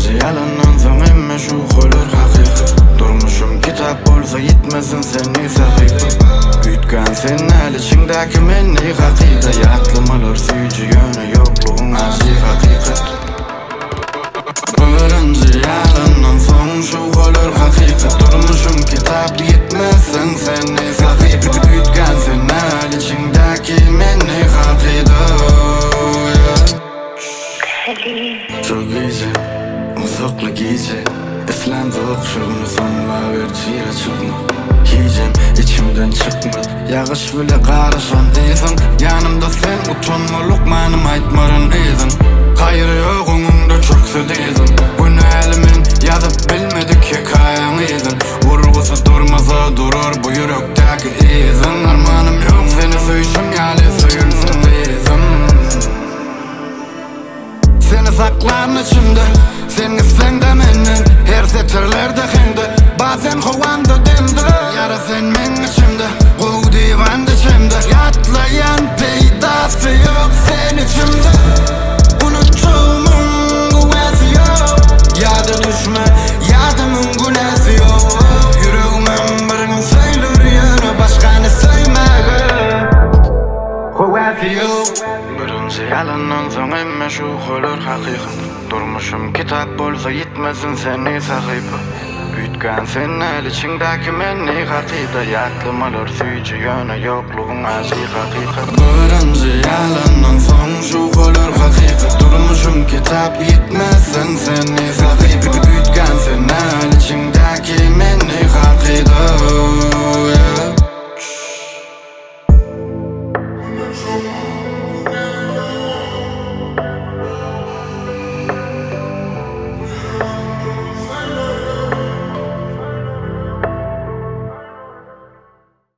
Birinci yalandan soň emme şu olur hakikat. Durmuşum kitap bolsa yitmesin seni sahibi. Büyütken sen el içindeki menni hakida. Yatlamalar süyücü yönü yokluğun acı hakikat. Birinci yalandan soň şu olur hakikat. Durmuşum kitap yitmesin seni sahibi. Büyütken sen el içindeki menni hakida. Çok gece, uzaklı gece İslam'da okşuğunu sonuna verciye çıkma. Yiyeceğim içimden çıkma. Yağış bile karışan izin. Yanımda sen utanma lokmanım aytmarın izin. Hayrı yok onunda çöksü dizin. Bunu elimin yazıp bilmedik hikayen izin. Vurgusu durmasa durur bu yürekteki izin. Armanım yok seni suyuşum yali suyulsun izin. Seni saklan içimde, sen gitsen de menden. Her setirlerde hende, bazen kovanda demde. Yara sen men içimde, koğu divan içimde. Yatlayan peydası yok sen içimde. Unuttuğumun kuvveti yok. Yadı düşme, yadımın günahı yok. Yüreğimin birini söylür yönü, başkanı söymege kuvveti yok. Birinci yalandan soň emme şu olur hakikat. Durmuşum kitap bolsa yitmesin seni sahibi. Büyütken sen el içindeki menni hakida. Yatlamalar süyücü yönü yokluğun acı hakikat. Birinci yalandan soň şu olur hakikat. Durmuşum kitap yitmesin seni sahibi.